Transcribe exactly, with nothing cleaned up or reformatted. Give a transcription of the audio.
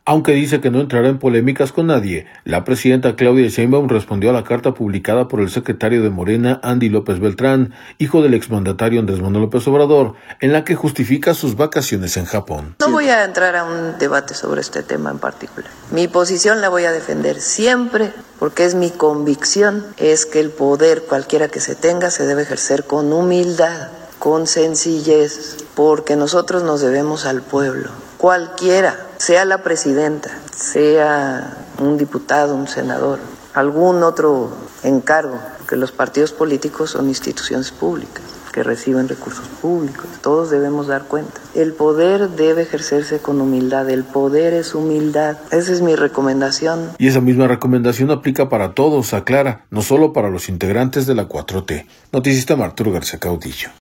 Aunque dice que no entrará en polémicas con nadie, la presidenta Claudia Sheinbaum respondió a la carta publicada por el secretario de Morena, Andy López Beltrán, hijo del exmandatario Andrés Manuel López Obrador, en la que justifica sus vacaciones en Japón. No voy a entrar a un debate sobre este tema en particular. Mi posición la voy a defender siempre, porque es mi convicción, es que el poder, cualquiera que se tenga, se debe ejercer con humildad, con sencillez, porque nosotros nos debemos al pueblo. Cualquiera, sea la presidenta, sea un diputado, un senador, algún otro encargo, porque los partidos políticos son instituciones públicas que reciben recursos públicos. Todos debemos dar cuenta. El poder debe ejercerse con humildad. El poder es humildad. Esa es mi recomendación. Y esa misma recomendación aplica para todos, aclara, no solo para los integrantes de la cuatro T. Noticista Arturo García Caudillo.